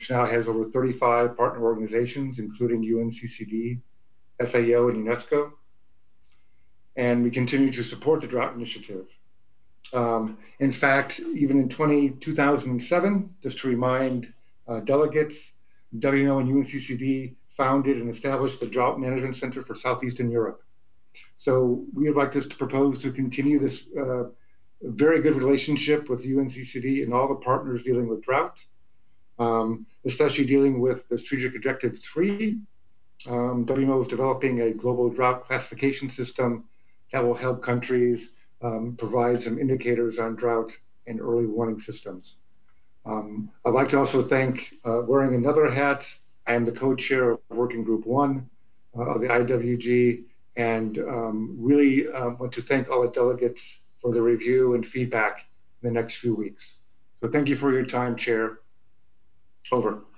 which now has over 35 partner organizations, including UNCCD, FAO, and UNESCO. And we continue to support the Drought Initiative. In fact, even in 2007, just to remind delegates, WMO and UNCCD founded and established the Drought Management Center for Southeastern Europe. So we would like to propose to continue this very good relationship with UNCCD and all the partners dealing with drought, especially dealing with the Strategic Objective 3. WMO is developing a global drought classification system that will help countries provide some indicators on drought and early warning systems. I'd like to also thank, wearing another hat, I am the co-chair of Working Group 1 of the IWG, and really want to thank all the delegates for the review and feedback in the next few weeks. So thank you for your time, Chair. Over.